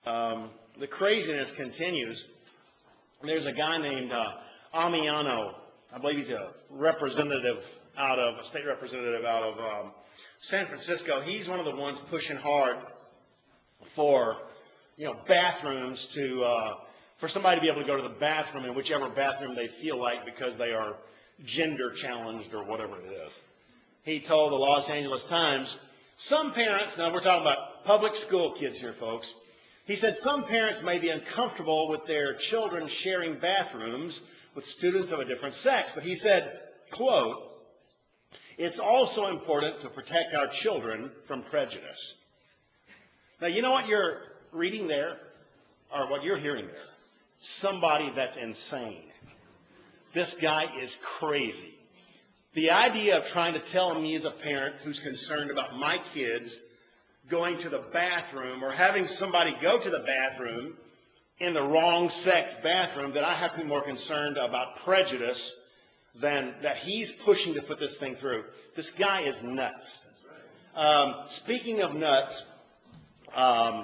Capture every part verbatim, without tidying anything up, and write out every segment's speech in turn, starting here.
Um, the craziness continues. There's a guy named uh, Amiano. I believe he's a representative out of, a state representative out of um, San Francisco. He's one of the ones pushing hard for, you know, bathrooms to, uh, for somebody to be able to go to the bathroom in whichever bathroom they feel like because they are gender challenged or whatever it is. He told the Los Angeles Times, some parents, now we're talking about public school kids here, folks. He said some parents may be uncomfortable with their children sharing bathrooms with students of a different sex. But he said, quote, it's also important to protect our children from prejudice. Now, you know what you're reading there, or what you're hearing there? Somebody that's insane. This guy is crazy. The idea of trying to tell me as a parent who's concerned about my kids going to the bathroom or having somebody go to the bathroom in the wrong sex bathroom that I have to be more concerned about prejudice than that he's pushing to put this thing through. This guy is nuts. Um, speaking of nuts, um,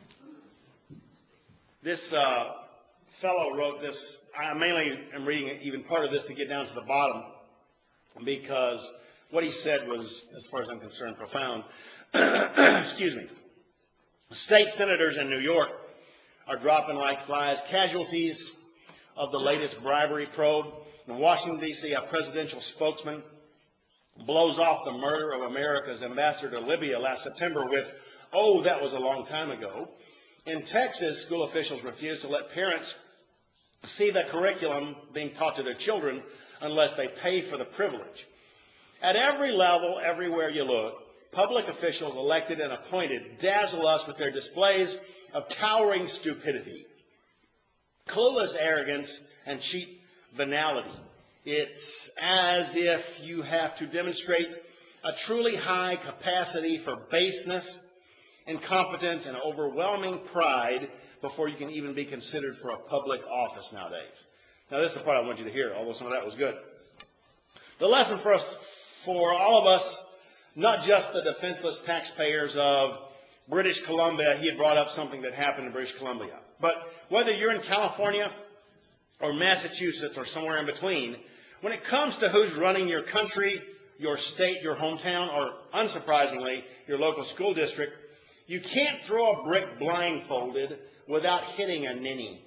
this uh, fellow wrote this. I mainly am reading even part of this to get down to the bottom because what he said was, as far as I'm concerned, profound. Excuse me. State senators in New York are dropping like flies. Casualties of the latest bribery probe. In Washington, D C, a presidential spokesman blows off the murder of America's ambassador to Libya last September with, oh, that was a long time ago. In Texas, school officials refuse to let parents see the curriculum being taught to their children unless they pay for the privilege. At every level, everywhere you look, public officials elected and appointed dazzle us with their displays of towering stupidity, clueless arrogance, and cheap venality. It's as if you have to demonstrate a truly high capacity for baseness, incompetence, and overwhelming pride before you can even be considered for a public office nowadays. Now, this is the part I want you to hear, although some of that was good. The lesson for us, for all of us, not just the defenseless taxpayers of British Columbia. He had brought up something that happened in British Columbia. But whether you're in California or Massachusetts or somewhere in between, when it comes to who's running your country, your state, your hometown, or unsurprisingly, your local school district, you can't throw a brick blindfolded without hitting a ninny.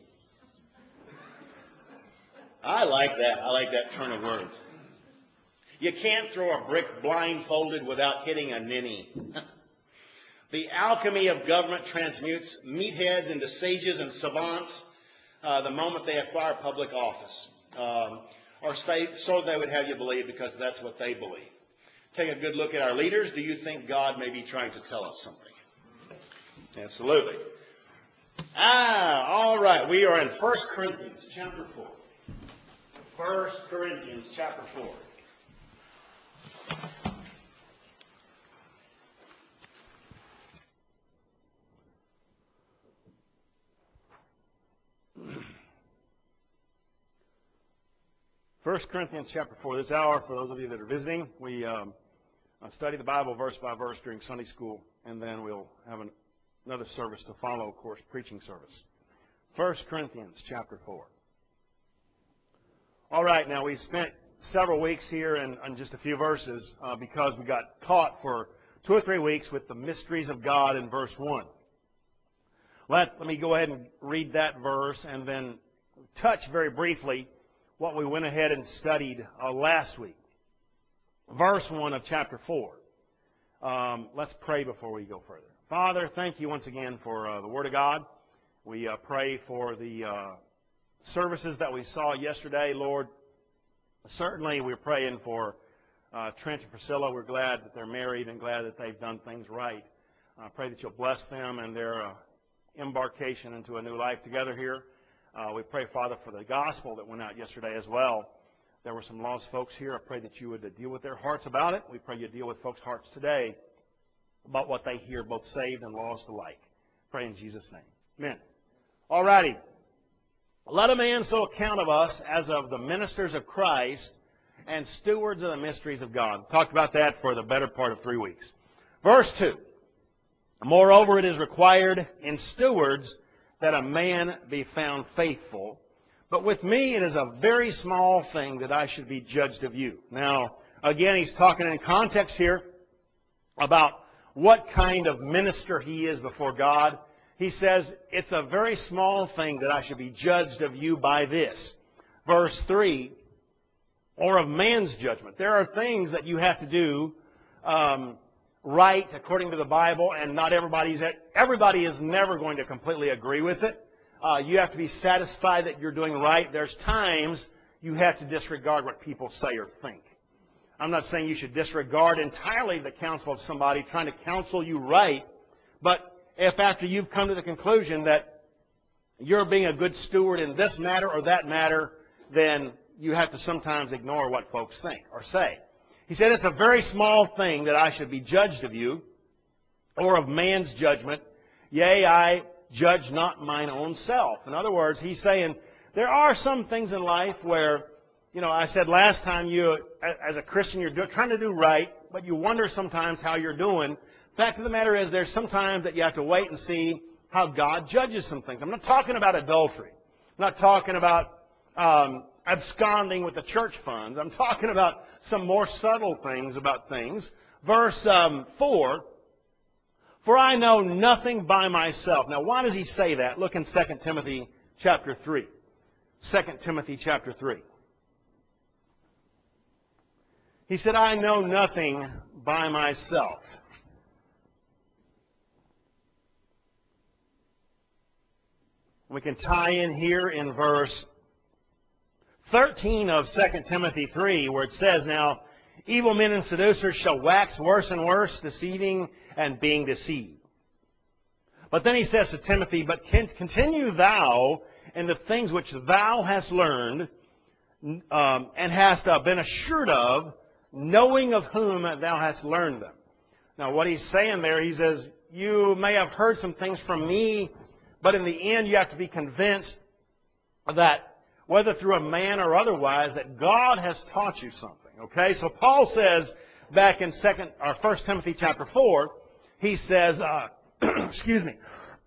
I like that. I like that turn of words. You can't throw a brick blindfolded without hitting a ninny. The alchemy of government transmutes meatheads into sages and savants uh, the moment they acquire public office. Um, or say, so they would have you believe because that's what they believe. Take a good look at our leaders. Do you think God may be trying to tell us something? Absolutely. Ah, all right. We are in First Corinthians chapter four. First Corinthians chapter four. First Corinthians chapter four. This hour, for those of you that are visiting, we um, study the Bible verse by verse during Sunday school, and then we'll have an, another service to follow, of course, preaching service. First Corinthians chapter four. All right, now we've spent several weeks here in, in just a few verses uh, because we got taught for two or three weeks with the mysteries of God in verse one. Let, let me go ahead and read that verse and then touch very briefly what we went ahead and studied uh, last week. Verse one of chapter four. Um, let's pray before we go further. Father, thank you once again for uh, the Word of God. We uh, pray for the uh, services that we saw yesterday, Lord. Certainly we're praying for uh, Trent and Priscilla. We're glad that they're married and glad that they've done things right. I pray that you'll bless them and their uh, embarkation into a new life together here. Uh, we pray, Father, for the gospel that went out yesterday as well. There were some lost folks here. I pray that you would uh, deal with their hearts about it. We pray you deal with folks' hearts today about what they hear, both saved and lost alike. Pray in Jesus' name. Amen. All righty. Let a man so account of us as of the ministers of Christ and stewards of the mysteries of God. Talked about that for the better part of three weeks. Verse two. Moreover, it is required in stewards that a man be found faithful. But with me, it is a very small thing that I should be judged of you. Now, again, he's talking in context here about what kind of minister he is before God. He says, it's a very small thing that I should be judged of you by this. Verse three, or of man's judgment. There are things that you have to do um, right according to the Bible, and not everybody's at, everybody is never going to completely agree with it. Uh, you have to be satisfied that you're doing right. There's times you have to disregard what people say or think. I'm not saying you should disregard entirely the counsel of somebody trying to counsel you right, but if after you've come to the conclusion that you're being a good steward in this matter or that matter, then you have to sometimes ignore what folks think or say. He said, it's a very small thing that I should be judged of you, or of man's judgment. Yea, I judge not mine own self. In other words, he's saying, there are some things in life where, you know, I said last time, you, as a Christian, you're do, trying to do right, but you wonder sometimes how you're doing. Fact of the matter is, there's sometimes that you have to wait and see how God judges some things. I'm not talking about adultery. I'm not talking about um, absconding with the church funds. I'm talking about some more subtle things about things. Verse um, four, for I know nothing by myself. Now, why does he say that? Look in Second Timothy chapter three. Second Timothy chapter three. He said, I know nothing by myself. We can tie in here in verse thirteen of Second Timothy three, where it says, now, evil men and seducers shall wax worse and worse, deceiving and being deceived. But then he says to Timothy, but continue thou in the things which thou hast learned um, and hast uh, been assured of, knowing of whom thou hast learned them. Now, what he's saying there, he says, you may have heard some things from me, but in the end you have to be convinced that, whether through a man or otherwise, that God has taught you something. Okay? So Paul says back in second or First Timothy chapter four, he says, uh, excuse me,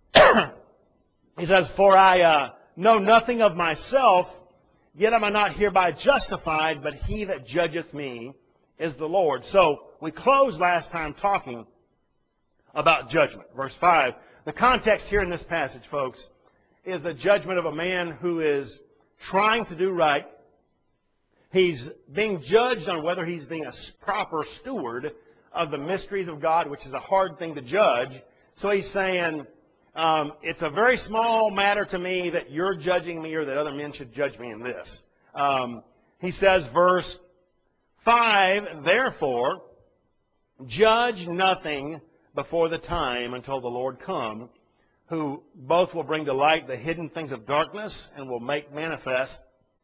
he says, for I uh, know nothing of myself, yet am I not hereby justified, but he that judgeth me is the Lord. So we closed last time talking about judgment. Verse five. The context here in this passage, folks, is the judgment of a man who is trying to do right. He's being judged on whether he's being a proper steward of the mysteries of God, which is a hard thing to judge. So he's saying, um, it's a very small matter to me that you're judging me or that other men should judge me in this. Um, he says, verse five, therefore, judge nothing before the time until the Lord come, who both will bring to light the hidden things of darkness and will make manifest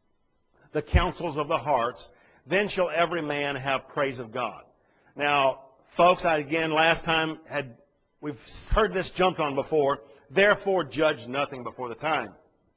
the counsels of the hearts. Then shall every man have praise of God. Now, folks, I again last time had we've heard this jumped on before. Therefore, judge nothing before the time.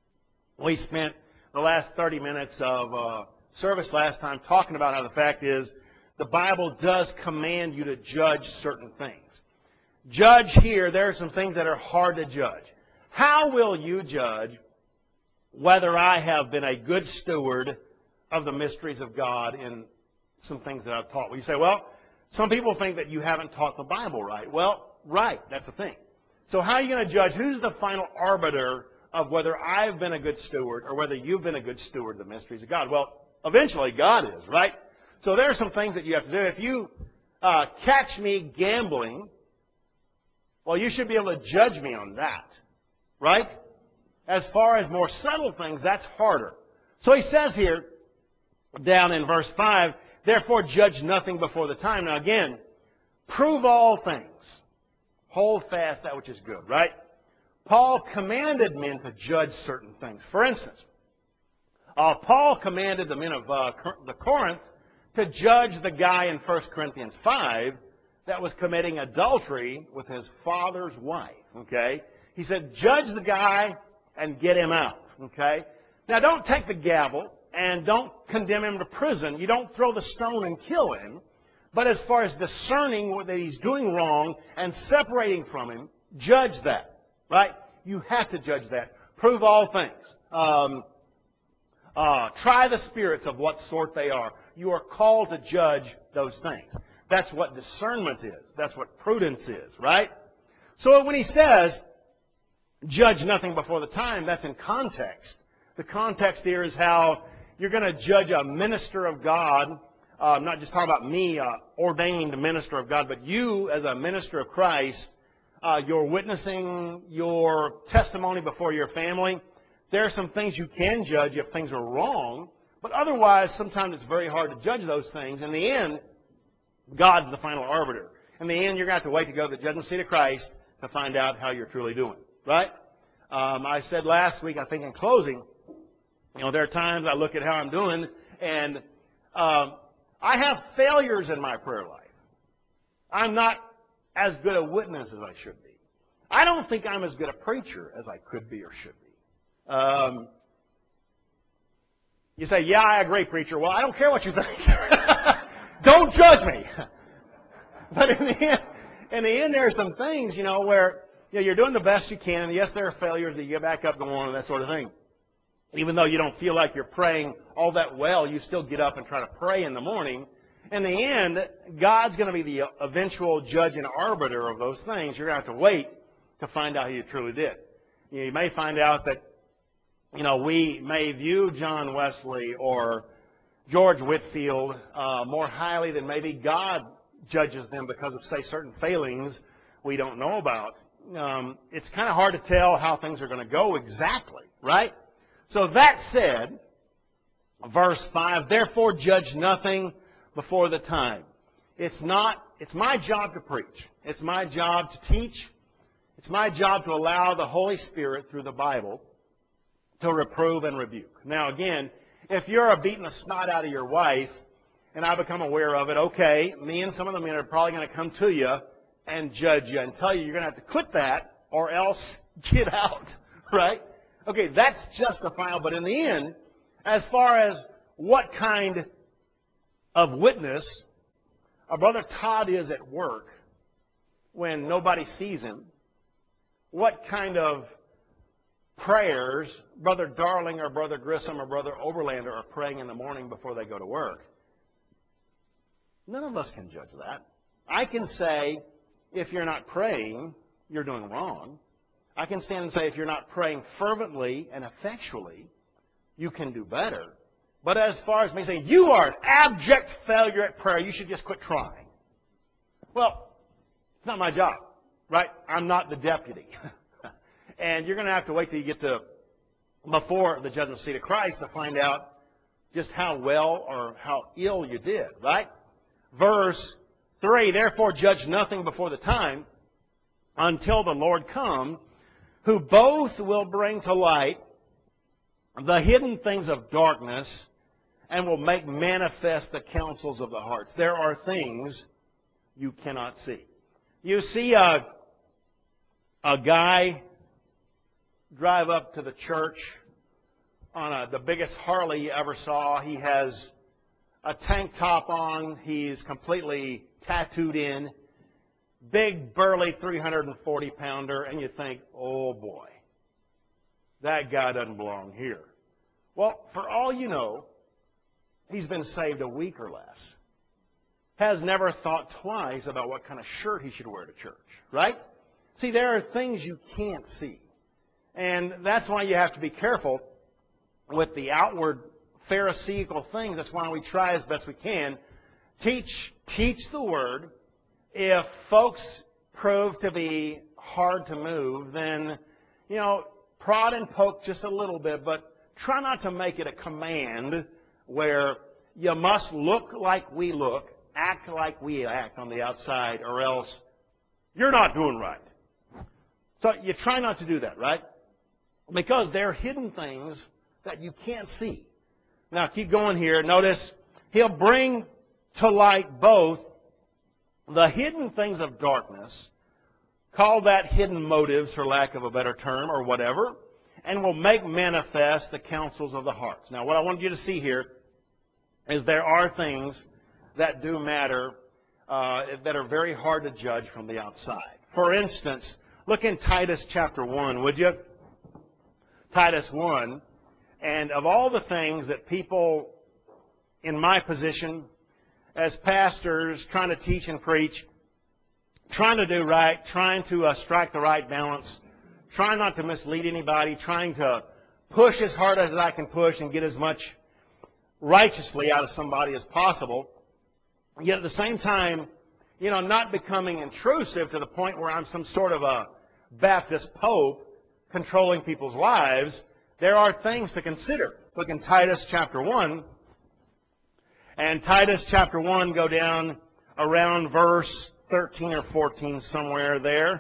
We spent the last thirty minutes of uh, service last time talking about how the fact is the Bible does command you to judge certain things. Judge here, there are some things that are hard to judge. How will you judge whether I have been a good steward of the mysteries of God in some things that I've taught? Well, you say, well, some people think that you haven't taught the Bible right. Well, right, that's the thing. So how are you going to judge? Who's the final arbiter of whether I've been a good steward or whether you've been a good steward of the mysteries of God? Well, eventually God is, right? So there are some things that you have to do. If you uh, catch me gambling, well, you should be able to judge me on that, right? As far as more subtle things, that's harder. So he says here, down in verse five, therefore judge nothing before the time. Now again, prove all things. Hold fast that which is good, right? Paul commanded men to judge certain things. For instance, uh, Paul commanded the men of uh, the Corinth to judge the guy in First Corinthians five that was committing adultery with his father's wife, okay? He said, judge the guy and get him out, okay? Now, don't take the gavel and don't condemn him to prison. You don't throw the stone and kill him. But as far as discerning what that he's doing wrong and separating from him, judge that, right? You have to judge that. Prove all things. Um, uh, try the spirits of what sort they are. You are called to judge those things. That's what discernment is. That's what prudence is, right? So when he says, judge nothing before the time, that's in context. The context here is how you're going to judge a minister of God. Uh, I'm not just talking about me, uh, ordained minister of God, but you as a minister of Christ, uh, your witnessing, your testimony before your family. There are some things you can judge if things are wrong, but otherwise, sometimes it's very hard to judge those things. In the end, God's the final arbiter. In the end, you're going to have to wait to go to the judgment seat of Christ to find out how you're truly doing, right? Um, I said last week, I think in closing, you know, there are times I look at how I'm doing, and um, I have failures in my prayer life. I'm not as good a witness as I should be. I don't think I'm as good a preacher as I could be or should be. Um, you say, yeah, I agree, preacher. Well, I don't care what you think. Don't judge me. But in the end, in the end, there are some things, you know, where you know, you're doing the best you can. And yes, there are failures that you get back up, go on, and that sort of thing. Even though you don't feel like you're praying all that well, you still get up and try to pray in the morning. In the end, God's going to be the eventual judge and arbiter of those things. You're going to have to wait to find out who you truly did. You may find out that, you know, we may view John Wesley or George Whitefield uh, more highly than maybe God judges them because of, say, certain failings we don't know about. Um, it's kind of hard to tell how things are going to go exactly, right? So that said, verse five, therefore judge nothing before the time. It's not, it's my job to preach. It's my job to teach. It's my job to allow the Holy Spirit through the Bible to reprove and rebuke. Now again, if you're a beating the snot out of your wife, and I become aware of it, okay, me and some of the men are probably going to come to you and judge you and tell you you're going to have to quit that or else get out, right? Okay, that's justifiable, but in the end, as far as what kind of witness a Brother Todd is at work when nobody sees him, what kind of prayers Brother Darling or Brother Grissom or Brother Oberlander are praying in the morning before they go to work, none of us can judge that. I can say, if you're not praying, you're doing wrong. I can stand and say, if you're not praying fervently and effectually, you can do better. But as far as me saying, you are an abject failure at prayer, you should just quit trying. Well, it's not my job, right? I'm not the deputy. And you're going to have to wait till you get to before the judgment seat of Christ to find out just how well or how ill you did, right? Verse three, therefore judge nothing before the time until the Lord come, who both will bring to light the hidden things of darkness and will make manifest the counsels of the hearts. There are things you cannot see. You see a, a guy drive up to the church on a, the biggest Harley you ever saw. He has a tank top on. He's completely tattooed in. Big, burly, three hundred forty pounder. And you think, oh boy, that guy doesn't belong here. Well, for all you know, he's been saved a week or less. Has never thought twice about what kind of shirt he should wear to church, right? See, there are things you can't see. And that's why you have to be careful with the outward Pharisaical things. That's why we try as best we can. Teach, teach the Word. If folks prove to be hard to move, then, you know, prod and poke just a little bit, but try not to make it a command where you must look like we look, act like we act on the outside, or else you're not doing right. So you try not to do that, right? Because there are hidden things that you can't see. Now, keep going here. Notice, he'll bring to light both the hidden things of darkness, call that hidden motives for lack of a better term or whatever, and will make manifest the counsels of the hearts. Now, what I want you to see here is there are things that do matter uh, that are very hard to judge from the outside. For instance, look in Titus chapter one, would you? Titus one. And of all the things that people in my position as pastors trying to teach and preach, trying to do right, trying to uh, strike the right balance, trying not to mislead anybody, trying to push as hard as I can push and get as much righteously out of somebody as possible, yet at the same time, you know, not becoming intrusive to the point where I'm some sort of a Baptist pope controlling people's lives. There are things to consider. Look in Titus chapter one. And Titus chapter one, go down around verse thirteen or fourteen, somewhere there.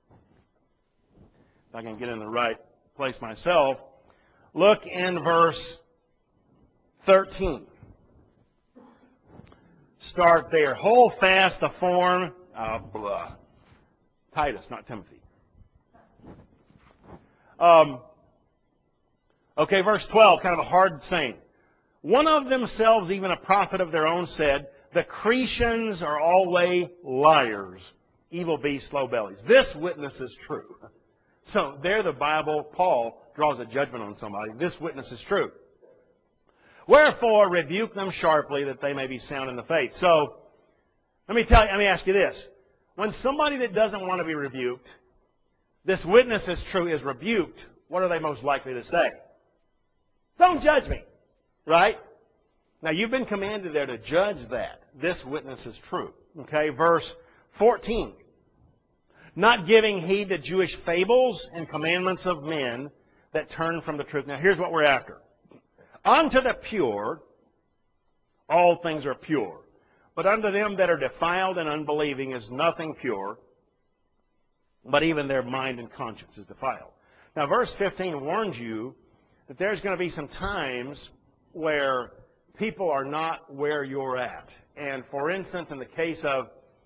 If I can get in the right place myself. Look in verse thirteen. Start there. Hold fast the form of blah. Titus, not Timothy. Um, okay, verse twelve, kind of a hard saying. One of themselves, even a prophet of their own, said, the Cretians are always liars, evil beasts, slow bellies. This witness is true. So there the Bible, Paul, draws a judgment on somebody. This witness is true. Wherefore, rebuke them sharply that they may be sound in the faith. So, let me tell you, let me ask you this. When somebody that doesn't want to be rebuked, this witness is true, is rebuked, what are they most likely to say? Don't judge me. Right? Now, you've been commanded there to judge that. This witness is true. Okay, verse fourteen. Not giving heed to Jewish fables and commandments of men that turn from the truth. Now, here's what we're after. Unto the pure, all things are pure. But unto them that are defiled and unbelieving is nothing pure, but even their mind and conscience is defiled. Now, verse fifteen warns you that there's going to be some times where people are not where you're at. And for instance, in the case of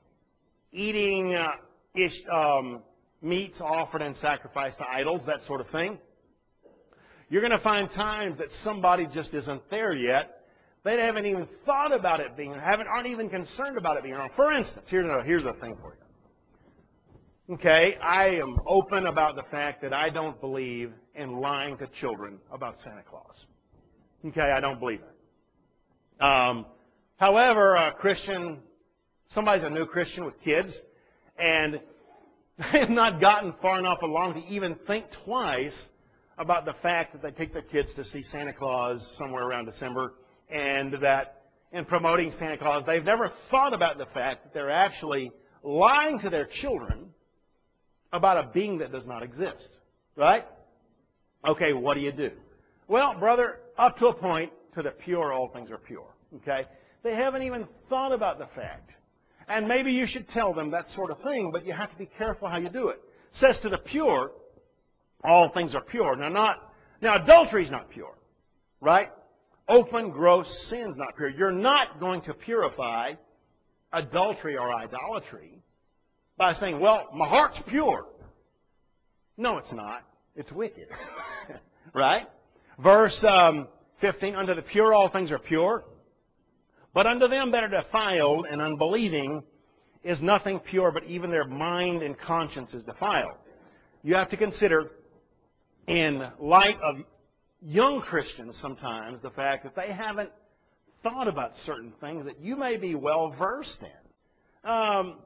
eating uh, ish, um, meats offered and sacrificed to idols, that sort of thing, you're going to find times that somebody just isn't there yet. They haven't even thought about it being, haven't, aren't even concerned about it being wrong. For instance, here's a, here's a thing for you. Okay, I am open about the fact that I don't believe in lying to children about Santa Claus. Okay, I don't believe it. Um, however, a Christian, somebody's a new Christian with kids, and they have not gotten far enough along to even think twice about the fact that they take their kids to see Santa Claus somewhere around December, and that in promoting Santa Claus, they've never thought about the fact that they're actually lying to their children about a being that does not exist. Right? Okay, what do you do? Well, brother, up to a point, to the pure, all things are pure. Okay? They haven't even thought about the fact. And maybe you should tell them that sort of thing, but you have to be careful how you do it. It says to the pure, all things are pure. Now, not, now adultery is not pure. Right? Open, gross sin is not pure. You're not going to purify adultery or idolatry by saying, well, my heart's pure. No, it's not. It's wicked. Right? Verse um, fifteen, unto the pure all things are pure, but unto them that are defiled and unbelieving is nothing pure, but even their mind and conscience is defiled. You have to consider, in light of young Christians sometimes, the fact that they haven't thought about certain things that you may be well versed in. Um,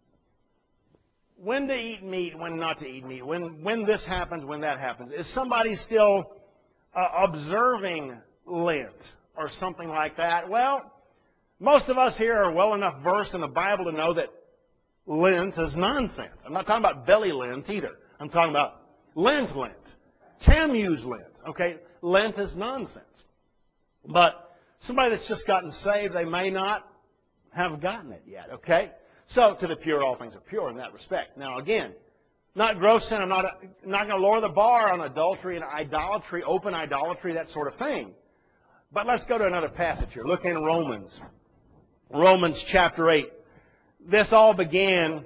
when to eat meat, when not to eat meat, when, when this happens, when that happens. Is somebody still Uh, observing Lent or something like that? Well, most of us here are well enough versed in the Bible to know that Lent is nonsense. I'm not talking about belly Lent either. I'm talking about Lent Lent. Tammuz Lent. Okay? Lent is nonsense. But somebody that's just gotten saved, they may not have gotten it yet. Okay? So, to the pure, all things are pure in that respect. Now, again, not gross sin. I'm not, not going to lower the bar on adultery and idolatry, open idolatry, that sort of thing. But let's go to another passage here. Look in Romans. Romans chapter eight. This all began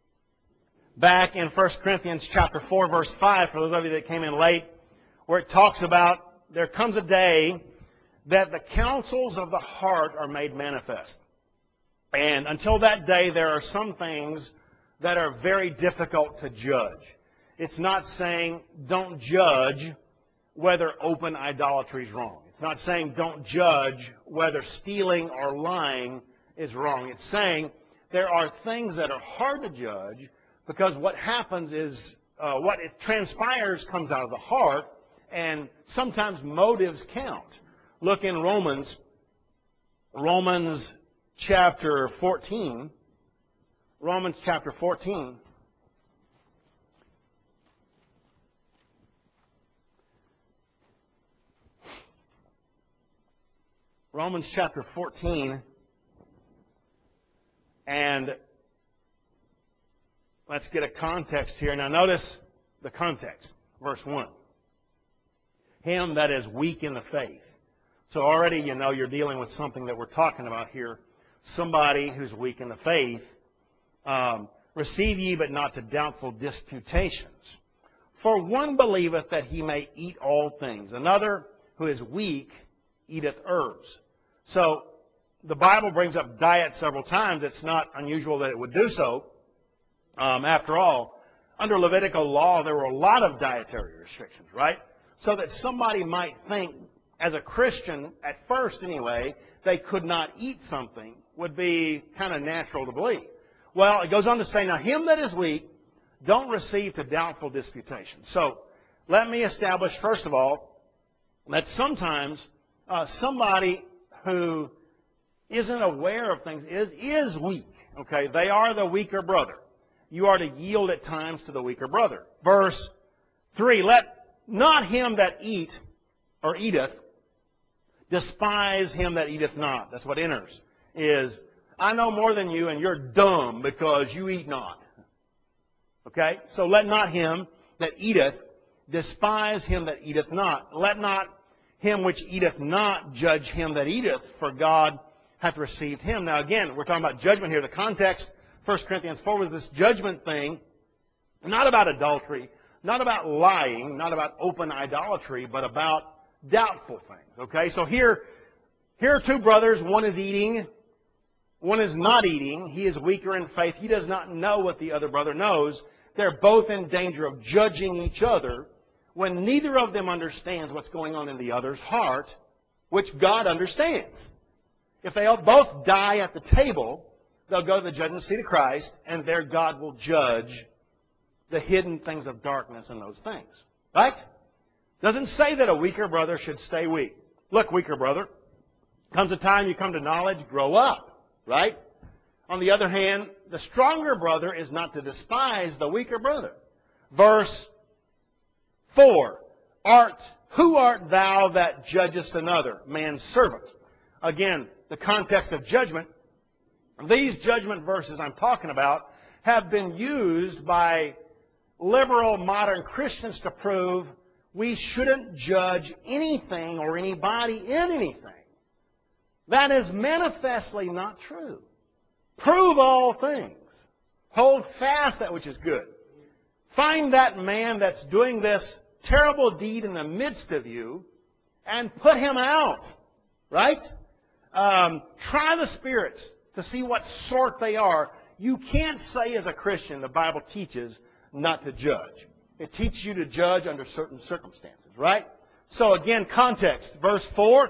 back in First Corinthians chapter four, verse five, for those of you that came in late, where it talks about there comes a day that the counsels of the heart are made manifest. And until that day, there are some things that are very difficult to judge. It's not saying don't judge whether open idolatry is wrong. It's not saying don't judge whether stealing or lying is wrong. It's saying there are things that are hard to judge because what happens is uh, what it transpires comes out of the heart, and sometimes motives count. Look in Romans, Romans chapter fourteen. Romans chapter fourteen. Romans chapter fourteen. And let's get a context here. Now notice the context. Verse one. Him that is weak in the faith. So already you know you're dealing with something that we're talking about here. Somebody who's weak in the faith. Um, Receive ye, but not to doubtful disputations. For one believeth that he may eat all things. Another who is weak eateth herbs. So the Bible brings up diet several times. It's not unusual that it would do so. Um, after all, under Levitical law, there were a lot of dietary restrictions, right? So that somebody might think, as a Christian, at first anyway, they could not eat something would be kind of natural to believe. Well, it goes on to say, now him that is weak, don't receive to doubtful disputations. So let me establish, first of all, that sometimes uh, somebody who isn't aware of things is, is weak. Okay, they are the weaker brother. You are to yield at times to the weaker brother. Verse three, let not him that eat or eateth despise him that eateth not. That's what enters. Is, I know more than you and you're dumb because you eat not. Okay? So let not him that eateth despise him that eateth not. Let not him which eateth not judge him that eateth, for God hath received him. Now again, we're talking about judgment here. The context, First Corinthians four, was this judgment thing, not about adultery, not about lying, not about open idolatry, but about doubtful things. Okay? So here, here are two brothers. One is eating. One is not eating. He is weaker in faith. He does not know what the other brother knows. They're both in danger of judging each other when neither of them understands what's going on in the other's heart, which God understands. If they both die at the table, they'll go to the judgment seat of Christ, and there God will judge the hidden things of darkness and those things. Right? Doesn't say that a weaker brother should stay weak. Look, weaker brother, comes a time you come to knowledge, grow up. Right? On the other hand, the stronger brother is not to despise the weaker brother. Verse four. Art, who art thou that judgest another? Man's servant. Again, the context of judgment. These judgment verses I'm talking about have been used by liberal modern Christians to prove we shouldn't judge anything or anybody in anything. That is manifestly not true. Prove all things. Hold fast that which is good. Find that man that's doing this terrible deed in the midst of you and put him out. Right? Um, try the spirits to see what sort they are. You can't say as a Christian, the Bible teaches not to judge. It teaches you to judge under certain circumstances. Right? So again, context. Verse four.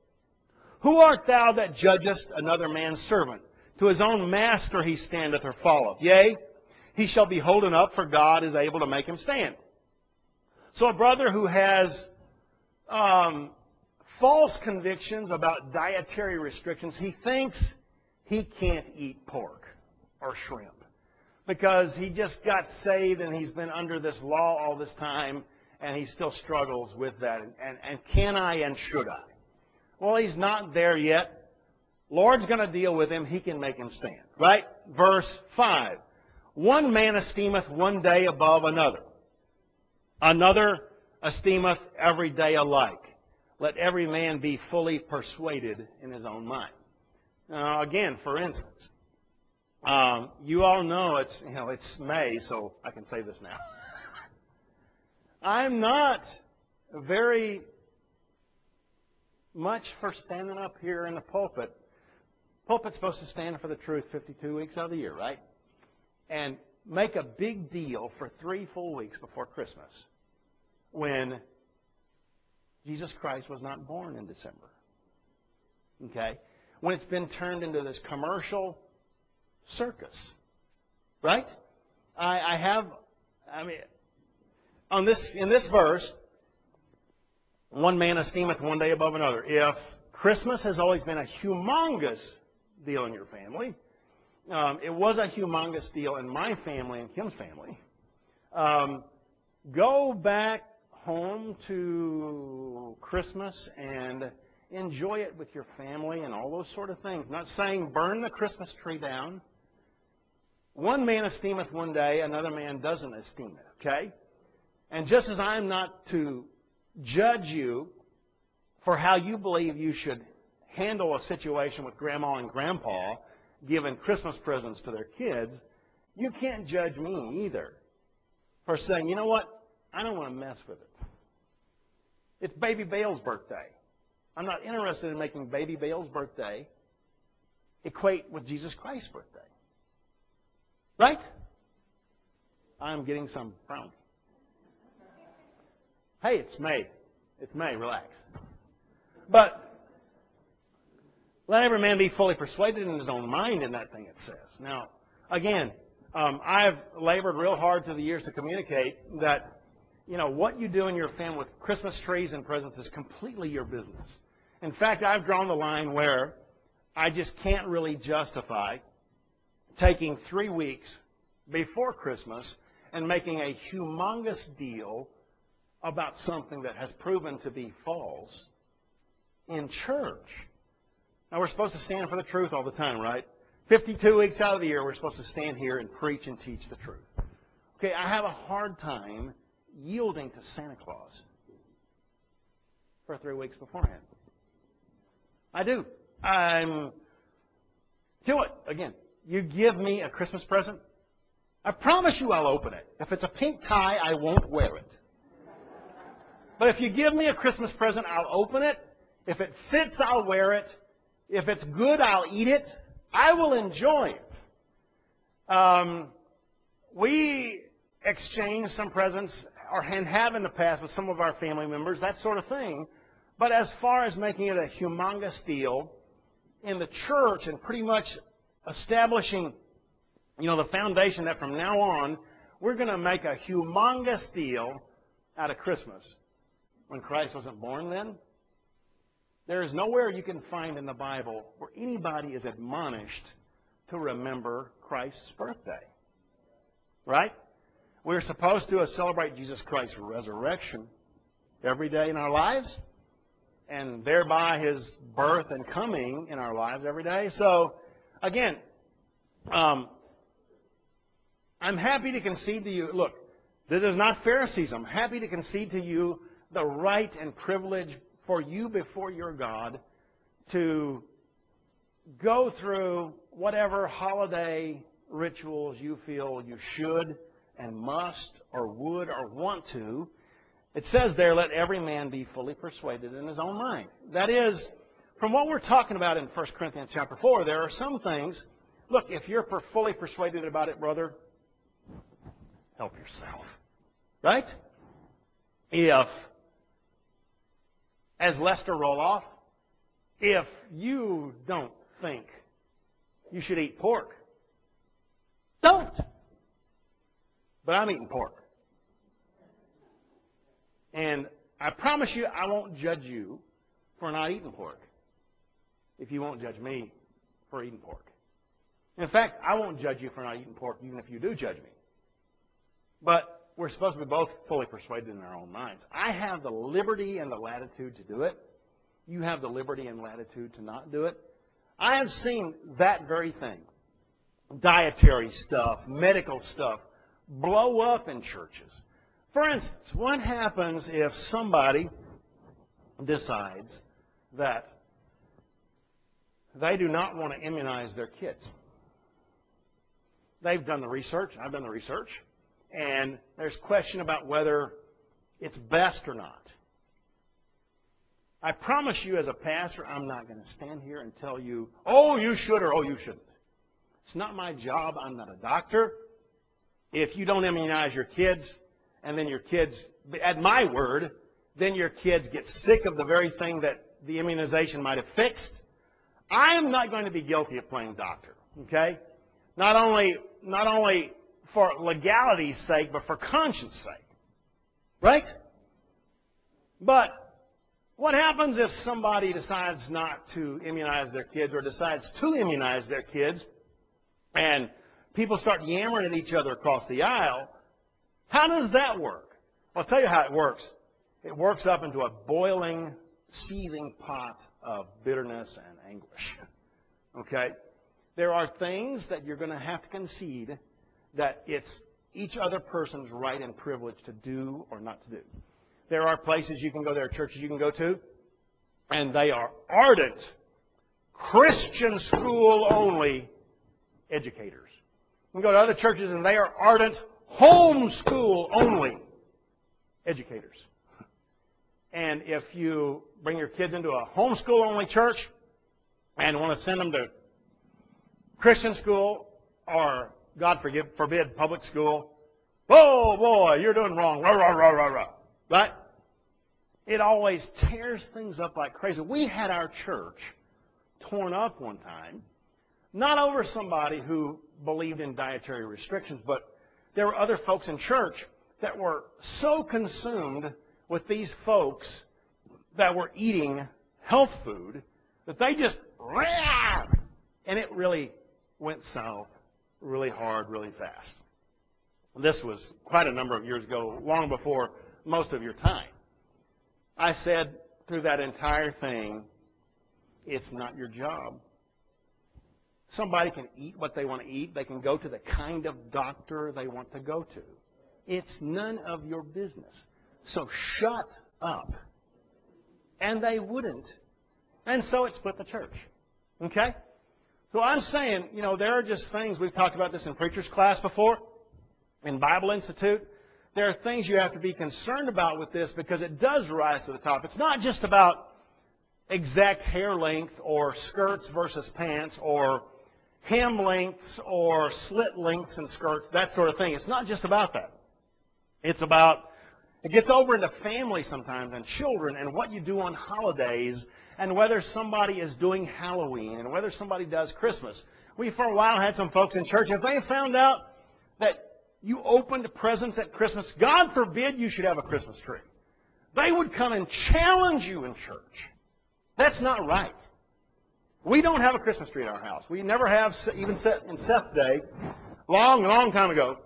Who art thou that judgest another man's servant? To his own master he standeth or falleth. Yea, he shall be holden up, for God is able to make him stand. So a brother who has um, false convictions about dietary restrictions, he thinks he can't eat pork or shrimp because he just got saved and he's been under this law all this time and he still struggles with that. And, and, and can I and should I? Well, he's not there yet. Lord's going to deal with him. He can make him stand. Right? Verse five. One man esteemeth one day above another. Another esteemeth every day alike. Let every man be fully persuaded in his own mind. Now, again, for instance, um, you all know it's, you know, it's May, so I can say this now. I'm not very much for standing up here in the pulpit Pulpit's supposed to stand for the truth fifty-two weeks out of the year, right? And make a big deal for three full weeks before Christmas when Jesus Christ was not born in December. Okay? When it's been turned into this commercial circus. Right? I, I have, I mean, on this, in this verse, one man esteemeth one day above another. If Christmas has always been a humongous deal in your family, um, it was a humongous deal in my family and Kim's family, um, go back home to Christmas and enjoy it with your family and all those sort of things. I'm not saying burn the Christmas tree down. One man esteemeth one day, another man doesn't esteem it, okay? And just as I'm not to judge you for how you believe you should handle a situation with Grandma and Grandpa giving Christmas presents to their kids, you can't judge me either for saying, you know what, I don't want to mess with it. It's Baby Bale's birthday. I'm not interested in making Baby Bale's birthday equate with Jesus Christ's birthday. Right? I'm getting some frowning. Hey, it's May. It's May. Relax. But let every man be fully persuaded in his own mind in that thing it says. Now, again, um, I've labored real hard through the years to communicate that, you know, what you do in your family with Christmas trees and presents is completely your business. In fact, I've drawn the line where I just can't really justify taking three weeks before Christmas and making a humongous deal about something that has proven to be false in church. Now, we're supposed to stand for the truth all the time, right? fifty-two weeks out of the year, we're supposed to stand here and preach and teach the truth. Okay, I have a hard time yielding to Santa Claus for three weeks beforehand. I do. I'm... Do it. Again, you give me a Christmas present, I promise you I'll open it. If it's a pink tie, I won't wear it. But if you give me a Christmas present, I'll open it. If it fits, I'll wear it. If it's good, I'll eat it. I will enjoy it. Um, we exchange some presents, or and have in the past with some of our family members, that sort of thing. But as far as making it a humongous deal in the church and pretty much establishing, you know, the foundation that from now on we're going to make a humongous deal out of Christmas when Christ wasn't born then, there is nowhere you can find in the Bible where anybody is admonished to remember Christ's birthday. Right? We're supposed to celebrate Jesus Christ's resurrection every day in our lives, and thereby His birth and coming in our lives every day. So, again, um, I'm happy to concede to you, look, this is not Pharisees. I'm happy to concede to you the right and privilege for you before your God to go through whatever holiday rituals you feel you should and must or would or want to. It says there, let every man be fully persuaded in his own mind. That is, from what we're talking about in First Corinthians chapter four, there are some things, look, if you're fully persuaded about it, brother, help yourself. Right? If, as Lester Roloff, if you don't think you should eat pork, don't. But I'm eating pork. And I promise you I won't judge you for not eating pork if you won't judge me for eating pork. In fact, I won't judge you for not eating pork even if you do judge me. But we're supposed to be both fully persuaded in our own minds. I have the liberty and the latitude to do it. You have the liberty and latitude to not do it. I have seen that very thing, dietary stuff, medical stuff, blow up in churches. For instance, what happens if somebody decides that they do not want to immunize their kids? They've done the research. I've done the research. And there's question about whether it's best or not. I promise you as a pastor, I'm not going to stand here and tell you, oh, you should or oh, you shouldn't. It's not my job. I'm not a doctor. If you don't immunize your kids, and then your kids, at my word, then your kids get sick of the very thing that the immunization might have fixed, I am not going to be guilty of playing doctor. Okay? Not only, not only for legality's sake, but for conscience sake. Right? But what happens if somebody decides not to immunize their kids or decides to immunize their kids and people start yammering at each other across the aisle? How does that work? I'll tell you how it works. It works up into a boiling, seething pot of bitterness and anguish. Okay? There are things that you're going to have to concede that it's each other person's right and privilege to do or not to do. There are places you can go, there are churches you can go to, and they are ardent, Christian school only educators. You can go to other churches and they are ardent, homeschool only educators. And if you bring your kids into a homeschool only church and want to send them to Christian school or, God forgive, forbid, public school, oh boy, you're doing wrong, rah, rah, rah, rah, rah. Right? It always tears things up like crazy. We had our church torn up one time, not over somebody who believed in dietary restrictions, but there were other folks in church that were so consumed with these folks that were eating health food that they just, and it really went south really hard, really fast. This was quite a number of years ago, long before most of your time. I said through that entire thing, it's not your job. Somebody can eat what they want to eat. They can go to the kind of doctor they want to go to. It's none of your business. So shut up. And they wouldn't. And so it split the church. Okay? So I'm saying, you know, there are just things, we've talked about this in preacher's class before, in Bible Institute. There are things you have to be concerned about with this because it does rise to the top. It's not just about exact hair length or skirts versus pants or hem lengths or slit lengths and skirts, that sort of thing. It's not just about that. It's about, it gets over into family sometimes and children and what you do on holidays and whether somebody is doing Halloween and whether somebody does Christmas. We for a while had some folks in church, if they found out that you opened presents at Christmas, God forbid you should have a Christmas tree, they would come and challenge you in church. That's not right. We don't have a Christmas tree in our house. We never have, even in Seth's day, long, long time ago,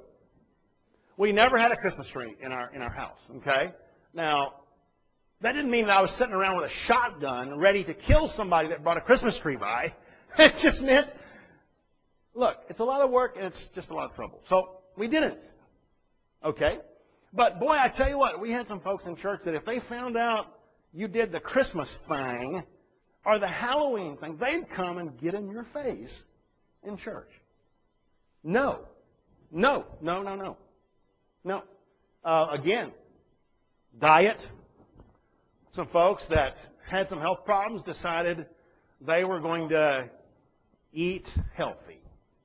we never had a Christmas tree in our in our house. Okay? Now, that didn't mean that I was sitting around with a shotgun ready to kill somebody that brought a Christmas tree by. It just meant, look, it's a lot of work and it's just a lot of trouble. So we didn't. Okay? But boy, I tell you what, we had some folks in church that if they found out you did the Christmas thing or the Halloween thing, they'd come and get in your face in church. No. No. No, no, no. No. Uh, again, diet. Some folks that had some health problems decided they were going to eat healthy.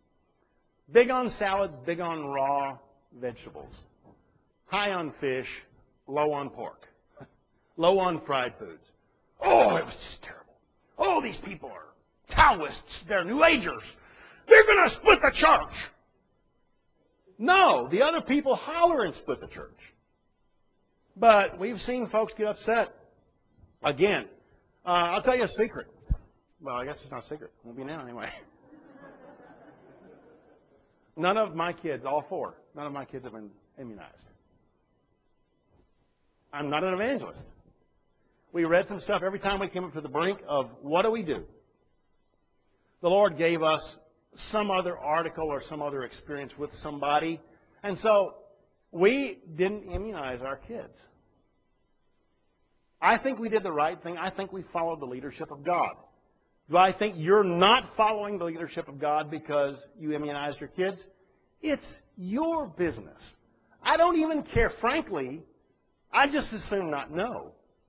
Big on salads, big on raw vegetables. High on fish, low on pork. Low on fried foods. Oh, it was just terrible. Oh, these people are Taoists. They're New Agers. They're going to split the church. No, the other people holler and split the church. But we've seen folks get upset. Again, uh, I'll tell you a secret. Well, I guess it's not a secret. It won't be now anyway. None of my kids, all four, none of my kids have been immunized. I'm not an evangelist. We read some stuff every time we came up to the brink of what do we do? The Lord gave us some other article or some other experience with somebody. And so we didn't immunize our kids. I think we did the right thing. I think we followed the leadership of God. Do I think you're not following the leadership of God because you immunized your kids? It's your business. I don't even care, frankly. I just as soon not know.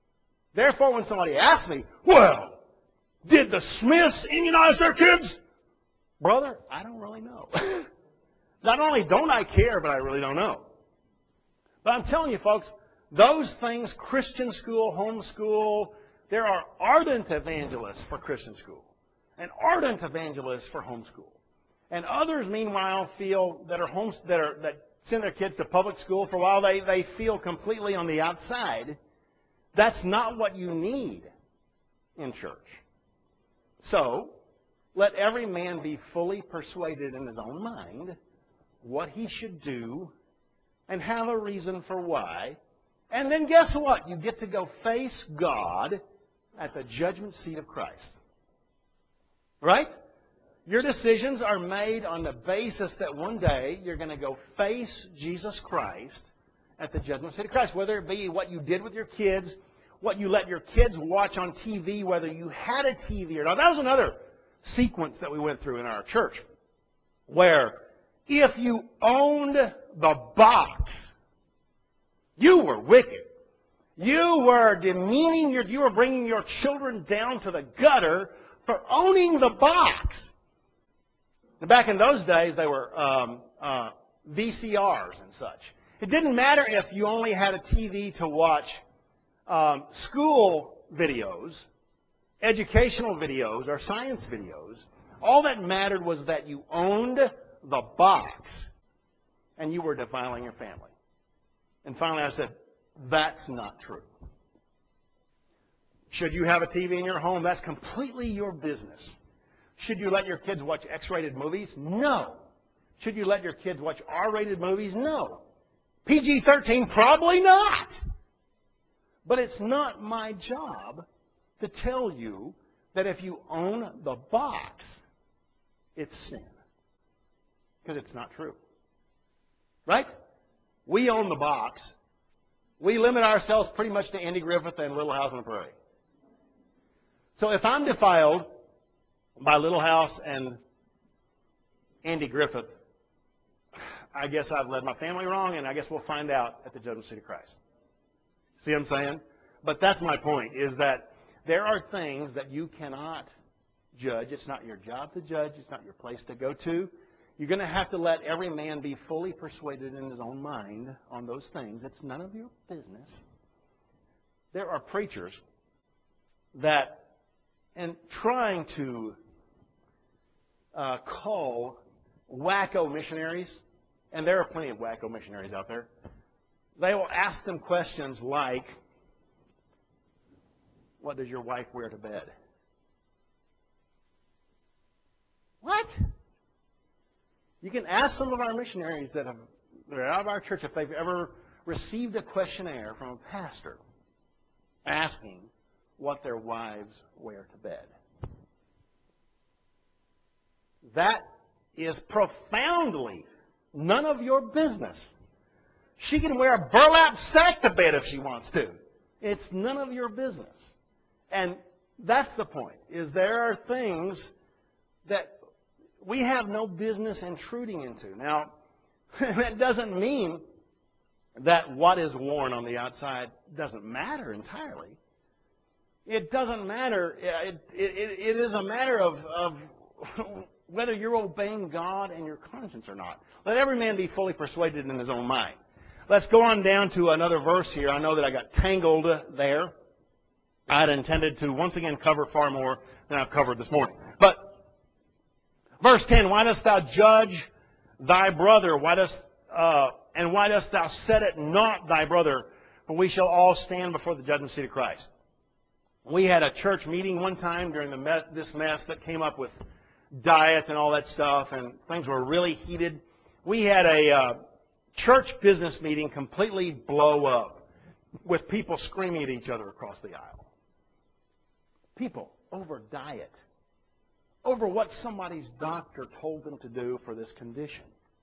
Therefore, when somebody asks me, well, did the Smiths immunize their kids? Brother, I don't really know. Not only don't I care, but I really don't know. But I'm telling you, folks, those things, Christian school, homeschool, there are ardent evangelists for Christian school and ardent evangelists for homeschool. And others, meanwhile, feel that are homes that are that send their kids to public school for a while. They they feel completely on the outside. That's not what you need in church. So, let every man be fully persuaded in his own mind what he should do and have a reason for why. And then guess what? You get to go face God at the judgment seat of Christ. Right? Your decisions are made on the basis that one day you're going to go face Jesus Christ at the judgment seat of Christ. Whether it be what you did with your kids, what you let your kids watch on T V, whether you had a T V or not. That was another sequence that we went through in our church, where if you owned the box, you were wicked. You were demeaning your, you were bringing your children down to the gutter for owning the box. Back in those days, they were um, uh, V C Rs and such. It didn't matter if you only had a T V to watch um, school videos, educational videos, or science videos. All that mattered was that you owned the box and you were defiling your family. And finally I said, that's not true. Should you have a T V in your home? That's completely your business. Should you let your kids watch X-rated movies? No. Should you let your kids watch R-rated movies? No. P G thirteen? Probably not. But it's not my job to tell you that if you own the box, it's sin. Because it's not true. Right? We own the box. We limit ourselves pretty much to Andy Griffith and Little House on the Prairie. So if I'm defiled by Little House and Andy Griffith, I guess I've led my family wrong, and I guess we'll find out at the judgment seat of Christ. See what I'm saying? But that's my point, is that there are things that you cannot judge. It's not your job to judge. It's not your place to go to. You're going to have to let every man be fully persuaded in his own mind on those things. It's none of your business. There are preachers that, and trying to uh, call wacko missionaries, and there are plenty of wacko missionaries out there, they will ask them questions like, what does your wife wear to bed? What? You can ask some of our missionaries that, have, that are out of our church if they've ever received a questionnaire from a pastor asking what their wives wear to bed. That is profoundly none of your business. She can wear a burlap sack to bed if she wants to. It's none of your business. And that's the point, is there are things that we have no business intruding into. Now, that doesn't mean that what is worn on the outside doesn't matter entirely. It doesn't matter. It, it, it is a matter of, of whether you're obeying God and your conscience or not. Let every man be fully persuaded in his own mind. Let's go on down to another verse here. I know that I got tangled there. I had intended to once again cover far more than I've covered this morning. But verse ten, why dost thou judge thy brother? Why dost uh, and why dost thou set it not thy brother? For we shall all stand before the judgment seat of Christ. We had a church meeting one time during the mess, this mess that came up with diet and all that stuff, and things were really heated. We had a uh, church business meeting completely blow up with people screaming at each other across the aisle. People over diet, over what somebody's doctor told them to do for this condition.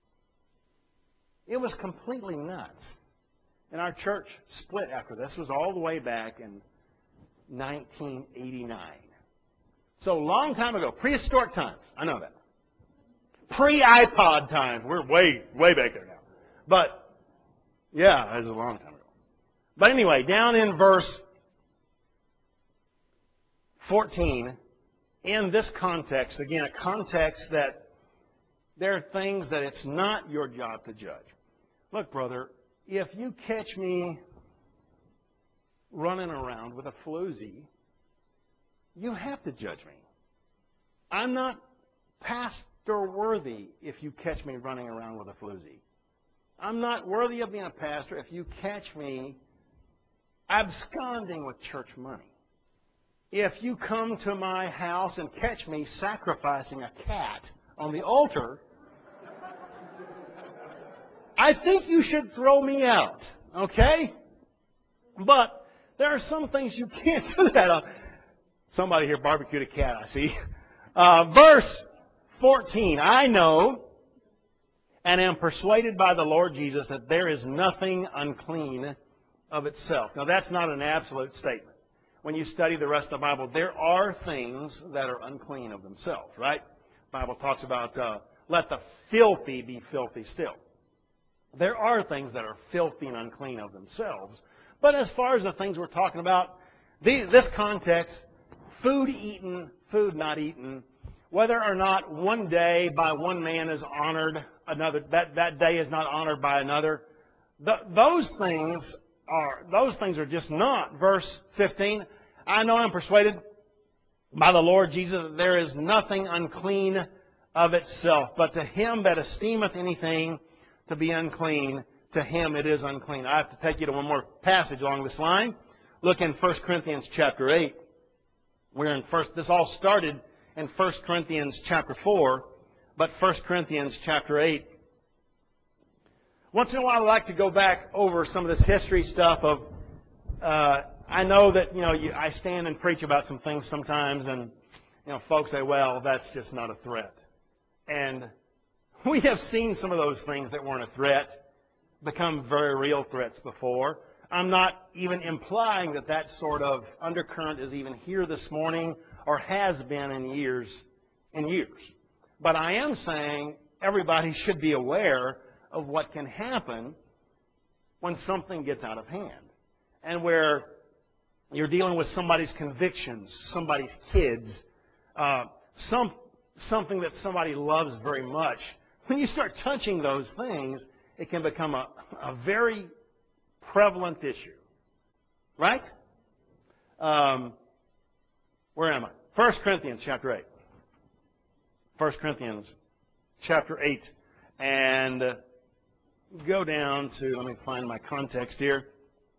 It was completely nuts. And our church split after this. This was all the way back in nineteen eighty-nine. So long time ago, prehistoric times. I know that. Pre-iPod times. We're way, way back there now. But, yeah, that was a long time ago. But anyway, down in verse fourteen, in this context, again, a context that there are things that it's not your job to judge. Look, brother, if you catch me running around with a floozy, you have to judge me. I'm not pastor worthy if you catch me running around with a floozy. I'm not worthy of being a pastor if you catch me absconding with church money. If you come to my house and catch me sacrificing a cat on the altar, I think you should throw me out, okay? But there are some things you can't do that on. Somebody here barbecued a cat, I see. Uh, verse fourteen, I know and am persuaded by the Lord Jesus that there is nothing unclean of itself. Now, that's not an absolute statement. When you study the rest of the Bible, there are things that are unclean of themselves, right? The Bible talks about uh, let the filthy be filthy still. There are things that are filthy and unclean of themselves. But as far as the things we're talking about, the, this context, food eaten, food not eaten, whether or not one day by one man is honored, another that, that day is not honored by another, the, those things are those things are just not. Verse fifteen, I know I'm persuaded by the Lord Jesus that there is nothing unclean of itself, but to him that esteemeth anything to be unclean, to him it is unclean. I have to take you to one more passage along this line. Look in First Corinthians chapter eight. We're in first. This all started in First Corinthians chapter four, but First Corinthians chapter eight. Once in a while, I like to go back over some of this history stuff of. Uh, I know that you know you, I stand and preach about some things sometimes, and you know folks say, "Well, that's just not a threat," and we have seen some of those things that weren't a threat become very real threats before. I'm not even implying that that sort of undercurrent is even here this morning or has been in years and years. But I am saying everybody should be aware of what can happen when something gets out of hand and where you're dealing with somebody's convictions, somebody's kids, uh, some something that somebody loves very much. When you start touching those things, it can become a, a very prevalent issue. Right? Um, where am I? First Corinthians chapter eight. First Corinthians chapter eight. And uh, go down to, let me find my context here.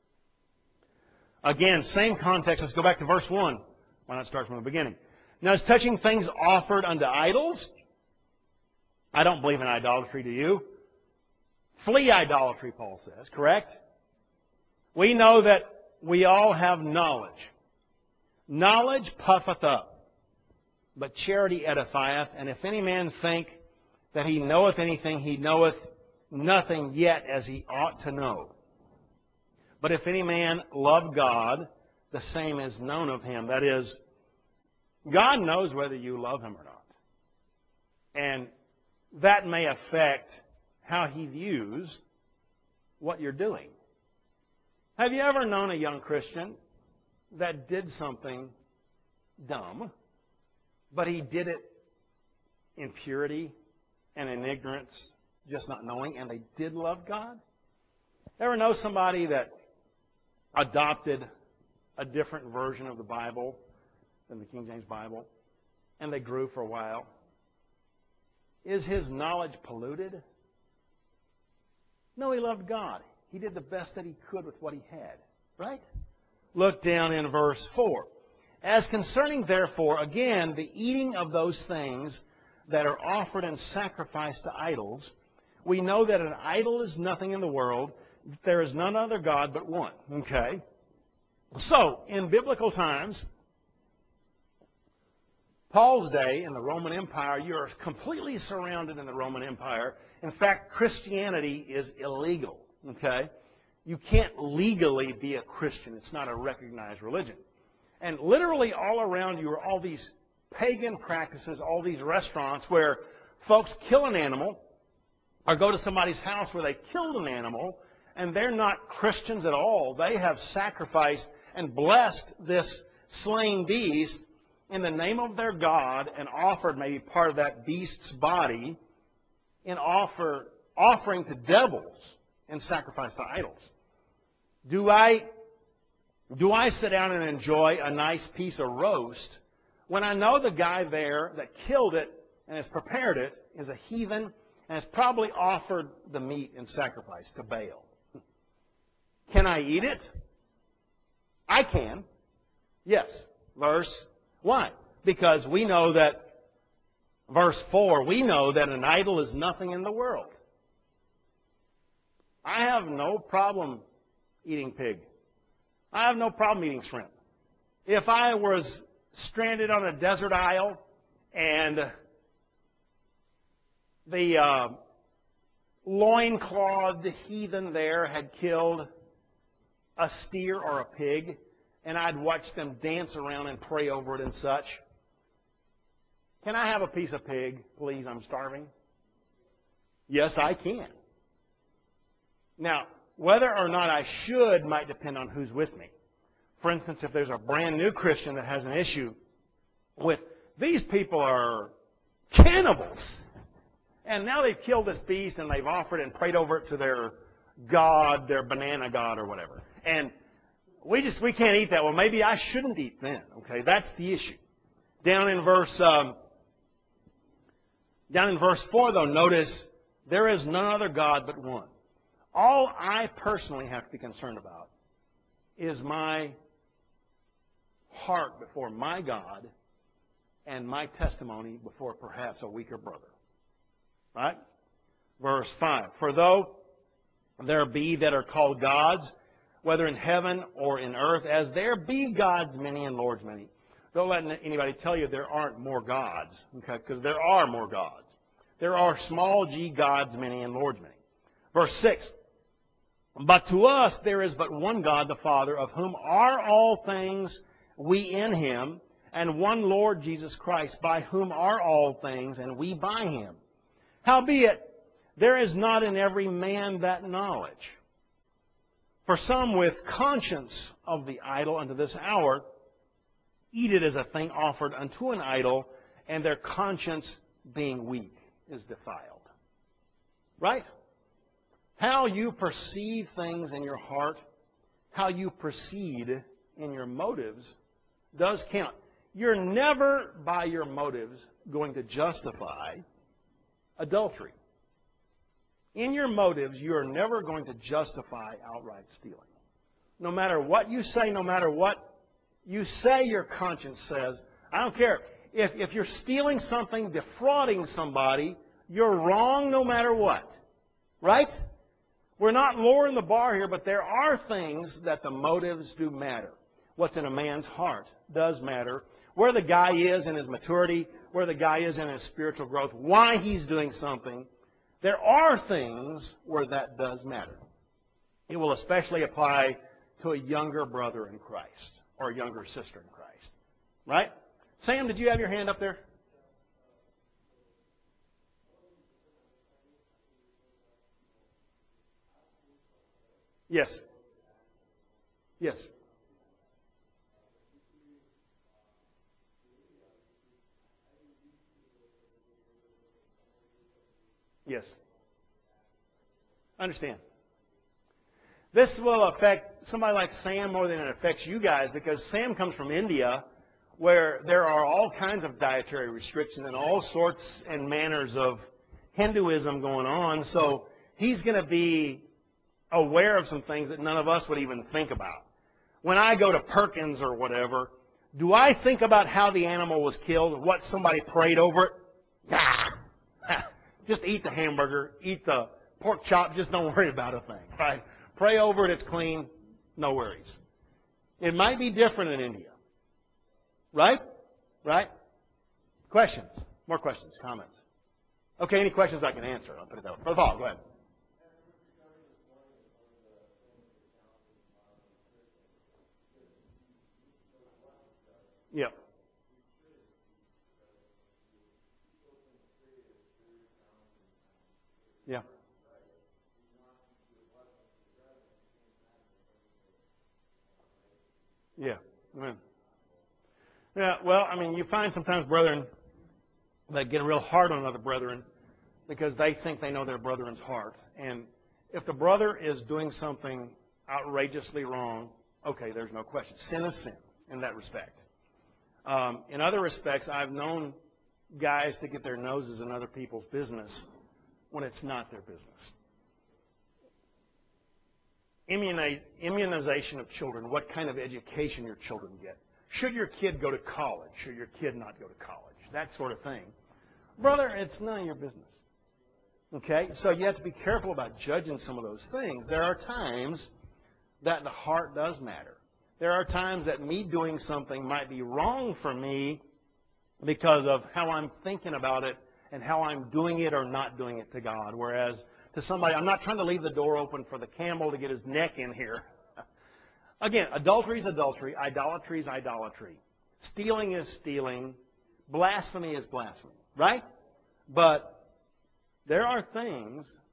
Again, same context. Let's go back to verse one. Why not start from the beginning? Now, it's touching things offered unto idols. I don't believe in idolatry, do you? Flee idolatry, Paul says, correct? We know that we all have knowledge. Knowledge puffeth up, but charity edifieth. And if any man think that he knoweth anything, he knoweth nothing yet as he ought to know. But if any man love God, the same is known of him. That is, God knows whether you love him or not. And that may affect how he views what you're doing. Have you ever known a young Christian that did something dumb, but he did it in purity and in ignorance, just not knowing, and they did love God? Ever know somebody that adopted a different version of the Bible than the King James Bible, and they grew for a while? Is his knowledge polluted? No, he loved God. He did the best that he could with what he had. Right? Look down in verse four. As concerning, therefore, again, the eating of those things that are offered and sacrificed to idols, we know that an idol is nothing in the world. There is none other God but one. Okay? So, in biblical times, Paul's day in the Roman Empire, you are completely surrounded in the Roman Empire. In fact, Christianity is illegal. Okay? You can't legally be a Christian. It's not a recognized religion. And literally all around you are all these pagan practices, all these restaurants where folks kill an animal or go to somebody's house where they killed an animal, and they're not Christians at all. They have sacrificed and blessed this slain beast in the name of their God and offered maybe part of that beast's body in offer, offering to devils and sacrifice to idols. Do I, do I sit down and enjoy a nice piece of roast when I know the guy there that killed it and has prepared it is a heathen and has probably offered the meat in sacrifice to Baal? Can I eat it? I can. Yes. Verse, why? Because we know that, verse four, we know that an idol is nothing in the world. I have no problem eating pig. I have no problem eating shrimp. If I was stranded on a desert isle and the uh, loinclothed heathen there had killed a steer or a pig, and I'd watch them dance around and pray over it and such, can I have a piece of pig, please? I'm starving. Yes, I can. Now, whether or not I should might depend on who's with me. For instance, if there's a brand new Christian that has an issue with, these people are cannibals, and now they've killed this beast and they've offered and prayed over it to their god, their banana god or whatever. And we just, we can't eat that. Well, maybe I shouldn't eat then. Okay, that's the issue. Down in verse, um, down in verse four, though, notice, there is none other God but one. All I personally have to be concerned about is my heart before my God and my testimony before perhaps a weaker brother. Right? Verse five. For though there be that are called gods, whether in heaven or in earth, as there be gods many and lords many. Don't let anybody tell you there aren't more gods, okay? Because there are more gods. There are small g gods many and lords many. Verse six. But to us there is but one God, the Father, of whom are all things, we in Him, and one Lord Jesus Christ, by whom are all things, and we by Him. Howbeit, there is not in every man that knowledge. For some with conscience of the idol unto this hour eat it as a thing offered unto an idol, and their conscience being weak is defiled. Right? How you perceive things in your heart, how you proceed in your motives, does count. You're never, by your motives, going to justify adultery. In your motives, you are never going to justify outright stealing. No matter what you say, no matter what you say your conscience says, I don't care. If, if you're stealing something, defrauding somebody, you're wrong no matter what. Right? We're not lowering the bar here, but there are things that the motives do matter. What's in a man's heart does matter. Where the guy is in his maturity, where the guy is in his spiritual growth, why he's doing something. There are things where that does matter. It will especially apply to a younger brother in Christ or a younger sister in Christ. Right? Sam, did you have your hand up there? Yes. Yes. Yes. Understand. This will affect somebody like Sam more than it affects you guys, because Sam comes from India, where there are all kinds of dietary restrictions and all sorts and manners of Hinduism going on. So he's going to be aware of some things that none of us would even think about. When I go to Perkins or whatever, do I think about how the animal was killed, what somebody prayed over it? Nah. Just eat the hamburger, eat the pork chop, just don't worry about a thing. Right? Pray over it, it's clean, no worries. It might be different in India. Right? Right? Questions? More questions, comments? Okay, any questions I can answer? I'll put it that way. Brother Paul, go ahead. Yep. Yeah. Yeah. Amen. Yeah, well, I mean, you find sometimes brethren that get real hard on other brethren because they think they know their brethren's heart. And if the brother is doing something outrageously wrong, okay, there's no question. Sin is sin in that respect. Um, in other respects, I've known guys to get their noses in other people's business when it's not their business. Immuni- immunization of children, what kind of education your children get. Should your kid go to college? Should your kid not go to college? That sort of thing. Brother, it's none of your business. Okay? So you have to be careful about judging some of those things. There are times that the heart does matter. There are times that me doing something might be wrong for me because of how I'm thinking about it and how I'm doing it or not doing it to God. Whereas to somebody, I'm not trying to leave the door open for the camel to get his neck in here. Again, adultery is adultery. Idolatry is idolatry. Stealing is stealing. Blasphemy is blasphemy. Right? But there are things